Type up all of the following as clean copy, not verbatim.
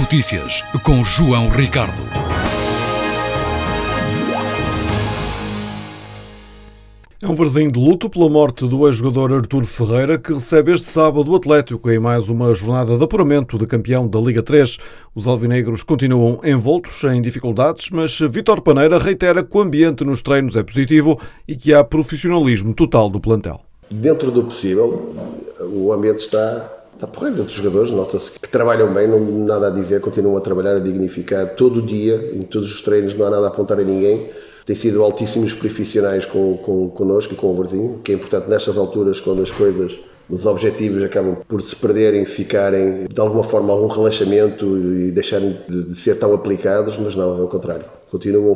Notícias com João Ricardo. É um Varzim de luto pela morte do ex-jogador Artur Ferreira, que recebe este sábado o Atlético em mais uma jornada de apuramento de campeão da Liga 3. Os alvinegros continuam envoltos em dificuldades, mas Vítor Paneira reitera que o ambiente nos treinos é positivo e que há profissionalismo total do plantel. Dentro do possível, o ambiente está porreiro dos jogadores, nota-se que trabalham bem, não há nada a dizer, continuam a trabalhar, a dignificar todo o dia, em todos os treinos, não há nada a apontar a ninguém. Tem sido altíssimos profissionais connosco e com o Varzim, que é importante nestas alturas, quando as coisas, os objetivos acabam por se perderem, ficarem de alguma forma algum relaxamento e deixarem de ser tão aplicados, mas não, é o contrário. Continuam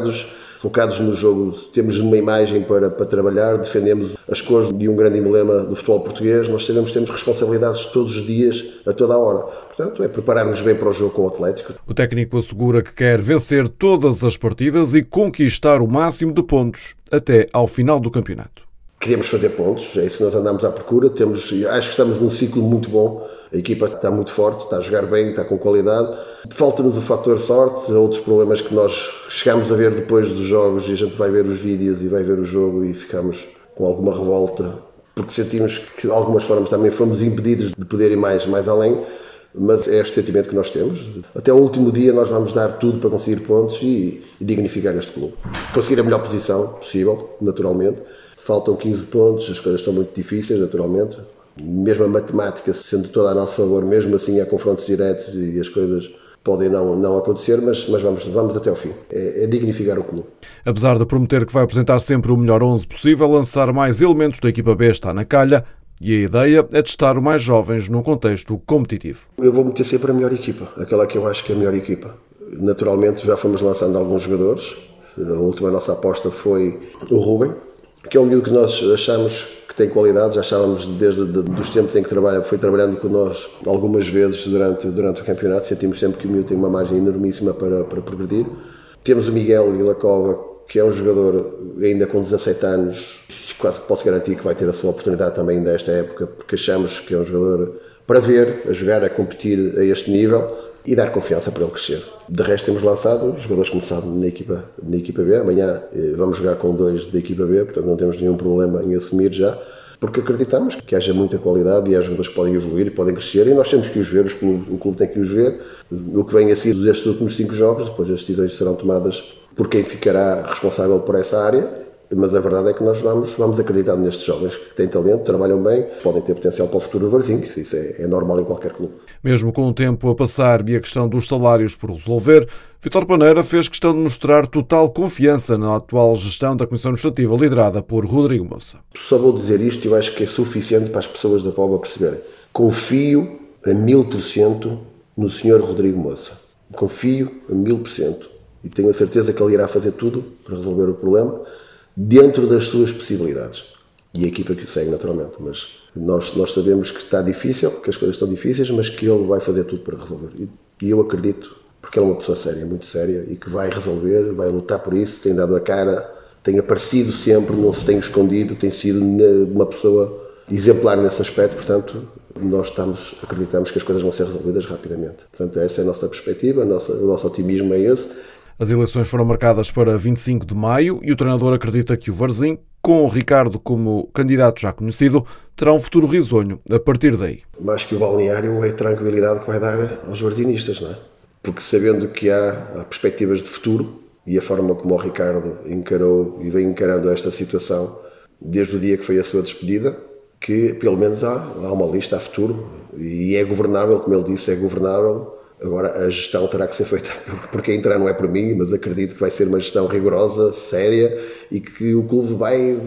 focados no jogo, temos uma imagem para trabalhar, defendemos as cores de um grande emblema do futebol português, nós sabemos que temos responsabilidades todos os dias, a toda a hora. Portanto, é preparar-nos bem para o jogo com o Atlético. O técnico assegura que quer vencer todas as partidas e conquistar o máximo de pontos até ao final do campeonato. Queremos fazer pontos, é isso que nós andamos à procura, acho que estamos num ciclo muito bom, a equipa está muito forte, está a jogar bem, está com qualidade. Falta-nos o fator sorte, outros problemas que nós chegamos a ver depois dos jogos e a gente vai ver os vídeos e vai ver o jogo e ficamos com alguma revolta, porque sentimos que de algumas formas também fomos impedidos de poder ir mais além, mas é este sentimento que nós temos. Até o último dia nós vamos dar tudo para conseguir pontos e dignificar este clube. Conseguir a melhor posição possível, naturalmente. Faltam 15 pontos, as coisas estão muito difíceis, naturalmente. Mesmo a matemática sendo toda a nosso favor, mesmo assim há confrontos diretos e as coisas podem não acontecer, mas vamos até ao fim. É dignificar o clube. Apesar de prometer que vai apresentar sempre o melhor 11 possível, lançar mais elementos da equipa B está na calha e a ideia é testar os mais jovens num contexto competitivo. Eu vou meter sempre a melhor equipa, aquela que eu acho que é a melhor equipa. Naturalmente já fomos lançando alguns jogadores, a última nossa aposta foi o Rubem, que é um miúdo que nós achamos que tem qualidade, já achávamos desde os tempos em que foi trabalhando connosco algumas vezes durante o campeonato, sentimos sempre que o miúdo tem uma margem enormíssima para progredir. Temos o Miguel Vilacova, que é um jogador ainda com 17 anos, quase que posso garantir que vai ter a sua oportunidade também ainda esta época, porque achamos que é um jogador para ver, a jogar, a competir a este nível e dar confiança para ele crescer. De resto temos lançado os jogadores começaram na equipa B, amanhã vamos jogar com 2 da equipa B, portanto não temos nenhum problema em assumir já, porque acreditamos que haja muita qualidade e há jogadores que podem evoluir e podem crescer e nós temos que os ver, o clube tem que os ver, o que vem a seguir destes últimos 5 jogos, depois as decisões serão tomadas por quem ficará responsável por essa área. Mas a verdade é que nós vamos acreditar nestes jovens que têm talento, trabalham bem, podem ter potencial para o futuro do Varzim, isso é normal em qualquer clube. Mesmo com o tempo a passar e a questão dos salários por resolver, Vítor Paneira fez questão de mostrar total confiança na atual gestão da Comissão Administrativa liderada por Rodrigo Moça. Só vou dizer isto e eu acho que é suficiente para as pessoas da Póvoa perceberem. Confio a 1000% no Sr. Rodrigo Moça. Confio a 1000% e tenho a certeza que ele irá fazer tudo para resolver o problema dentro das suas possibilidades. E a equipa que o segue, naturalmente. Mas nós sabemos que está difícil, que as coisas estão difíceis, mas que ele vai fazer tudo para resolver. E eu acredito, porque ele é uma pessoa séria, muito séria, e que vai resolver, vai lutar por isso, tem dado a cara, tem aparecido sempre, não se tem escondido, tem sido uma pessoa exemplar nesse aspecto, portanto, nós acreditamos que as coisas vão ser resolvidas rapidamente. Portanto, essa é a nossa perspectiva, o nosso otimismo é esse. As eleições foram marcadas para 25 de maio e o treinador acredita que o Varzim, com o Ricardo como candidato já conhecido, terá um futuro risonho a partir daí. Mais que o balneário é a tranquilidade que vai dar aos varzinistas, não é? Porque sabendo que há perspectivas de futuro e a forma como o Ricardo encarou e vem encarando esta situação desde o dia que foi a sua despedida, que pelo menos há uma lista a futuro e é governável, como ele disse, é governável. Agora a gestão terá que ser feita, porque entrar não é por mim, mas acredito que vai ser uma gestão rigorosa, séria e que o clube vai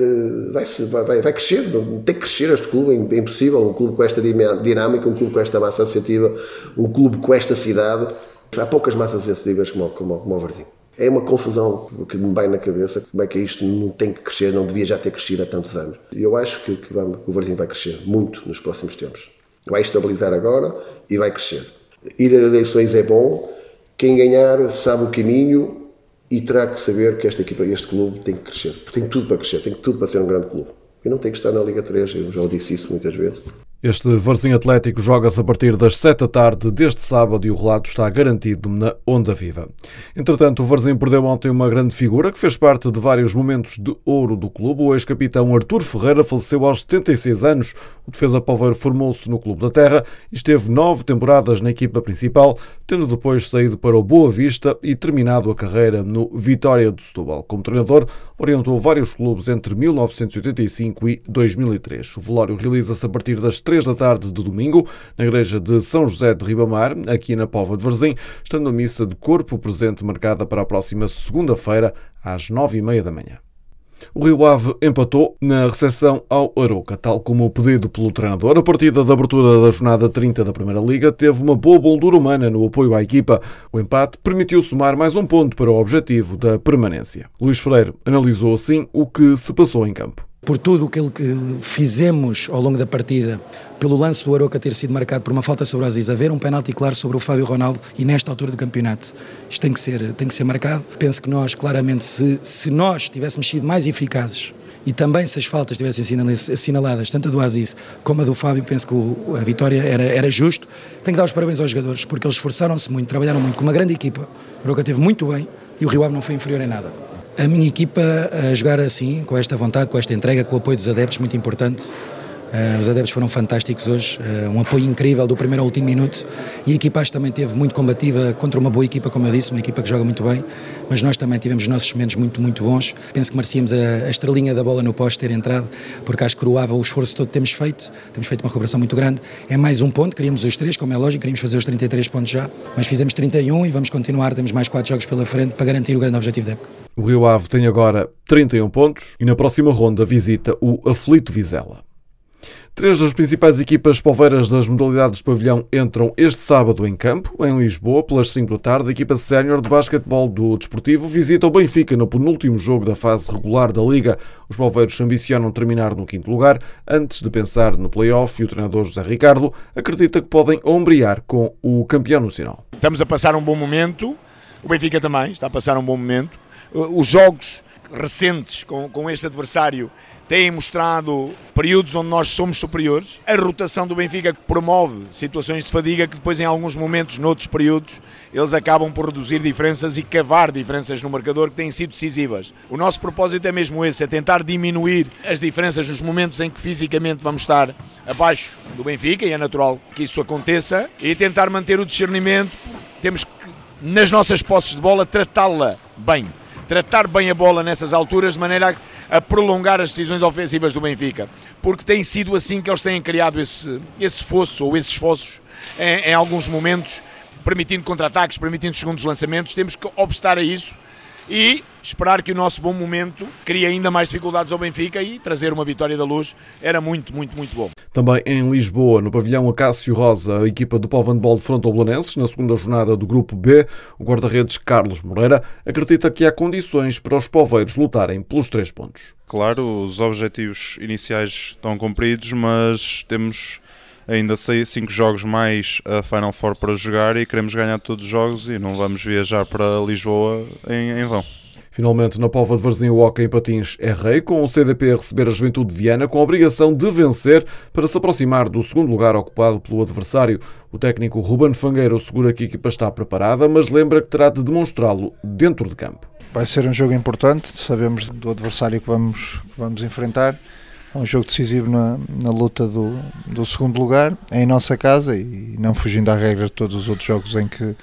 crescer, tem que crescer este clube, é impossível, um clube com esta dinâmica, um clube com esta massa associativa, um clube com esta cidade, há poucas massas associativas como o Varzim. É uma confusão que me vai na cabeça, como é que isto não tem que crescer, não devia já ter crescido há tantos anos. E eu acho que o Varzim vai crescer muito nos próximos tempos. Vai estabilizar agora e vai crescer. Ir a eleições é bom, quem ganhar sabe o caminho e terá que saber que esta equipa, este clube tem que crescer. Tem tudo para crescer, tem tudo para ser um grande clube. E não tem que estar na Liga 3, eu já disse isso muitas vezes. Este Varzim Atlético joga-se a partir das 7 da tarde deste sábado e o relato está garantido na Onda Viva. Entretanto, o Varzim perdeu ontem uma grande figura que fez parte de vários momentos de ouro do clube. O ex-capitão Artur Ferreira faleceu aos 76 anos. O defesa poveiro formou-se no Clube da Terra e esteve 9 temporadas na equipa principal, tendo depois saído para o Boa Vista e terminado a carreira no Vitória de Setúbal. Como treinador, orientou vários clubes entre 1985 e 2003. O velório realiza-se a partir das 3 da tarde de domingo, na igreja de São José de Ribamar, aqui na Póvoa de Varzim, estando a missa de corpo presente marcada para a próxima segunda-feira, às 9h30 da manhã. O Rio Ave empatou na recepção ao Arouca, tal como pedido pelo treinador. A partida de abertura da jornada 30 da Primeira Liga teve uma boa moldura humana no apoio à equipa. O empate permitiu somar mais um ponto para o objetivo da permanência. Luís Freire analisou assim o que se passou em campo. Por tudo aquilo que fizemos ao longo da partida, pelo lance do Arouca ter sido marcado por uma falta sobre o Aziz, haver um penalti claro sobre o Fábio Ronaldo e nesta altura do campeonato, isto tem que ser marcado. Penso que nós, claramente, se nós tivéssemos sido mais eficazes e também se as faltas tivessem sido assinaladas, tanto a do Aziz como a do Fábio, penso que a vitória era justo. Tenho que dar os parabéns aos jogadores, porque eles esforçaram-se muito, trabalharam muito, com uma grande equipa. O Arouca esteve muito bem e o Rio Ave não foi inferior em nada. A minha equipa a jogar assim, com esta vontade, com esta entrega, com o apoio dos adeptos, muito importante. Os adeptos foram fantásticos hoje, um apoio incrível do primeiro ao último minuto, e a equipa acho que também teve muito combativa contra uma boa equipa, como eu disse, uma equipa que joga muito bem, mas nós também tivemos os nossos momentos muito, muito bons. Penso que merecíamos a estrelinha da bola no poste ter entrado, porque acho que coroava o esforço todo que temos feito uma recuperação muito grande. É mais um ponto, queríamos os 3, como é lógico, queríamos fazer os 33 pontos já, mas fizemos 31 e vamos continuar, temos mais 4 jogos pela frente para garantir o grande objetivo da época. O Rio Ave tem agora 31 pontos e na próxima ronda visita o aflito Vizela. 3 das principais equipas poveiras das modalidades de pavilhão entram este sábado em campo, em Lisboa, pelas 5 da tarde. A equipa sénior de basquetebol do Desportivo visita o Benfica no penúltimo jogo da fase regular da Liga. Os poveiros ambicionam terminar no 5º lugar, antes de pensar no play-off, e o treinador José Ricardo acredita que podem ombrear com o campeão nacional. Estamos a passar um bom momento, o Benfica também está a passar um bom momento. Os jogos recentes com este adversário têm mostrado períodos onde nós somos superiores. A rotação do Benfica promove situações de fadiga que depois, em alguns momentos, noutros períodos, eles acabam por reduzir diferenças e cavar diferenças no marcador que têm sido decisivas. O nosso propósito é mesmo esse, é tentar diminuir as diferenças nos momentos em que fisicamente vamos estar abaixo do Benfica, e é natural que isso aconteça, e tentar manter o discernimento. Temos que, nas nossas posses de bola, tratá-la bem. Tratar bem a bola nessas alturas, de maneira a prolongar as decisões ofensivas do Benfica, porque tem sido assim que eles têm criado esse fosso, ou esses fossos, em alguns momentos, permitindo contra-ataques, permitindo segundos lançamentos. Temos que obstar a isso e esperar que o nosso bom momento crie ainda mais dificuldades ao Benfica, e trazer uma vitória da Luz era muito, muito, muito bom. Também em Lisboa, no pavilhão Acácio Rosa, a equipa do Póvoa de Handball defronta o Belenenses na segunda jornada do Grupo B. O guarda-redes Carlos Moreira acredita que há condições para os poveiros lutarem pelos 3 pontos. Claro, os objetivos iniciais estão cumpridos, mas temos ainda 5 jogos mais a Final Four para jogar e queremos ganhar todos os jogos e não vamos viajar para Lisboa em vão. Finalmente, na Póvoa de Varzim, o hóquei em patins é rei, com o CDP a receber a Juventude de Viana, com a obrigação de vencer para se aproximar do 2º lugar ocupado pelo adversário. O técnico Ruben Fangueiro assegura que a equipa está preparada, mas lembra que terá de demonstrá-lo dentro de campo. Vai ser um jogo importante, sabemos do adversário que vamos enfrentar. É um jogo decisivo na luta do 2º lugar, em nossa casa, e não fugindo à regra de todos os outros jogos em que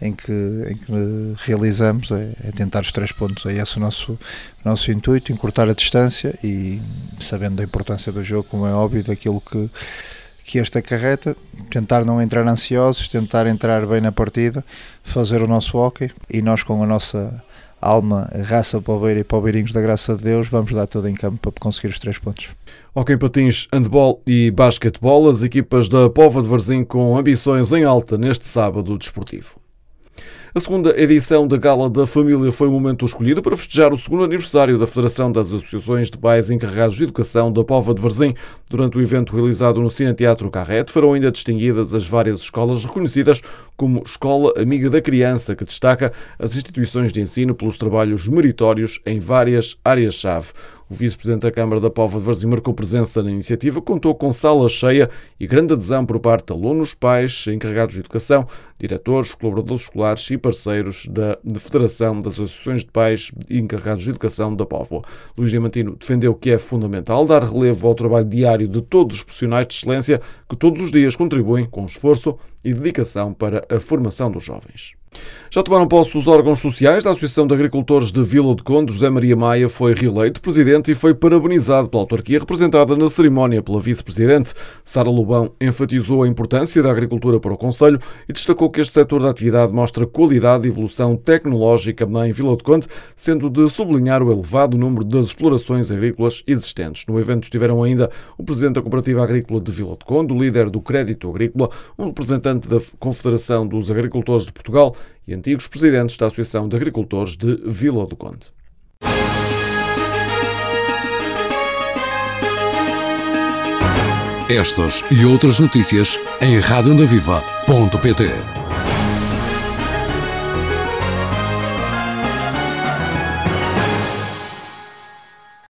realizamos, é tentar os 3 pontos. É esse o nosso intuito, encurtar a distância, e sabendo da importância do jogo, como é óbvio, daquilo que este acarreta, tentar não entrar ansiosos, tentar entrar bem na partida, fazer o nosso hóquei, e nós, com a nossa alma, raça poveira e poveirinhos da graça de Deus, vamos dar tudo em campo para conseguir os 3 pontos. Hóquei em patins, handball e basquetebol, as equipas da Póvoa de Varzim com ambições em alta neste sábado desportivo. A segunda edição da Gala da Família foi o momento escolhido para festejar o 2º aniversário da Federação das Associações de Pais Encarregados de Educação da Póvoa de Varzim. Durante o evento realizado no Cineteatro Carrete, foram ainda distinguidas as várias escolas reconhecidas como Escola Amiga da Criança, que destaca as instituições de ensino pelos trabalhos meritórios em várias áreas-chave. O vice-presidente da Câmara da Póvoa de Varzim marcou presença na iniciativa, contou com sala cheia e grande adesão por parte de alunos, pais, encarregados de educação, diretores, colaboradores escolares e parceiros da Federação das Associações de Pais e Encarregados de Educação da Póvoa. Luís Diamantino defendeu que é fundamental dar relevo ao trabalho diário de todos os profissionais de excelência que todos os dias contribuem com esforço e dedicação para a formação dos jovens. Já tomaram posse os órgãos sociais da Associação de Agricultores de Vila do Conde. José Maria Maia foi reeleito presidente e foi parabenizado pela autarquia, representada na cerimónia pela vice-presidente. Sara Lobão enfatizou a importância da agricultura para o concelho e destacou que este setor da atividade mostra qualidade e evolução tecnológica em Vila do Conde, sendo de sublinhar o elevado número das explorações agrícolas existentes. No evento estiveram ainda o presidente da Cooperativa Agrícola de Vila do Conde, o líder do Crédito Agrícola, um representante da Confederação dos Agricultores de Portugal e antigos presidentes da Associação de Agricultores de Vila do Conde. Estas e outras notícias em radioondaviva.pt.